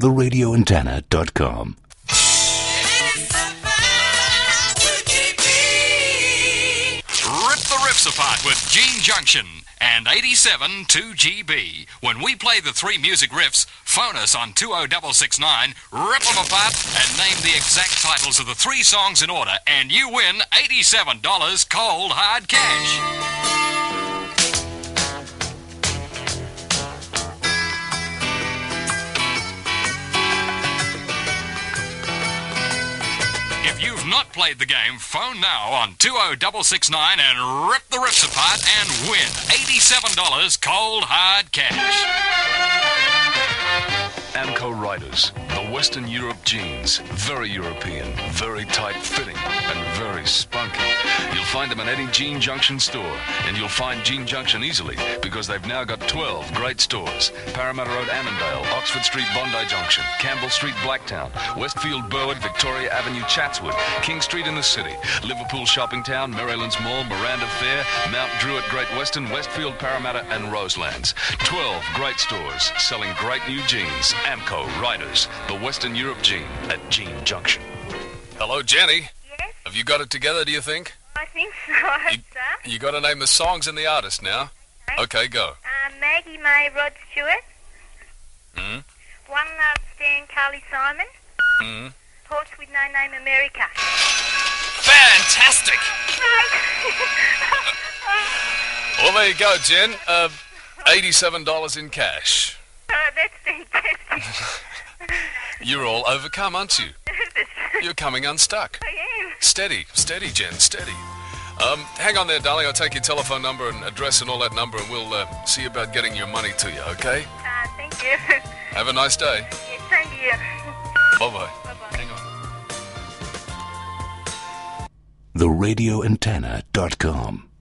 theradioantenna.com. Rip the riffs apart with Gene Junction and 87 2GB. When we play the three music riffs, phone us on 20669, rip them apart, and name the exact titles of the three songs in order, and you win $87 cold hard cash. If you've not played the game, phone now on 20669 and rip the riffs apart and win $87 cold hard cash. Amco Riders, the Western Europe jeans. Very European, very tight-fitting, and very spunky. You'll find them in any Gene Junction store, and you'll find Gene Junction easily because they've now got 12 great stores. Parramatta Road, Annandale, Oxford Street, Bondi Junction, Campbell Street, Blacktown, Westfield, Burwood, Victoria Avenue, Chatswood, King Street in the city, Liverpool Shopping Town, Marylands Mall, Miranda Fair, Mount Druitt, Great Western, Westfield, Parramatta, and Roselands. 12 great stores selling great new jeans. Amco Riders, the Western Europe Gene at Gene Junction. Hello, Jenny. Yes, Have you got it together, do you think? I think so. I hope so. You got to name the songs and the artist now. Okay, go. Maggie May, Rod Stewart. Mm-hmm. One Love Stan, Carly Simon. Mm-hmm. Horse with No Name, America. Fantastic! Well, there you go, Jen. $87 in cash. Oh, that's fantastic. You're all overcome, aren't you? Nervous. You're coming unstuck. I am. Steady, Jen, steady. Hang on there, darling. I'll take your telephone number and address and all that number, and we'll see about getting your money to you, okay? Thank you. Have a nice day. Yes, same to you. Bye-bye. Bye-bye. Hang on. theradioantenna.com.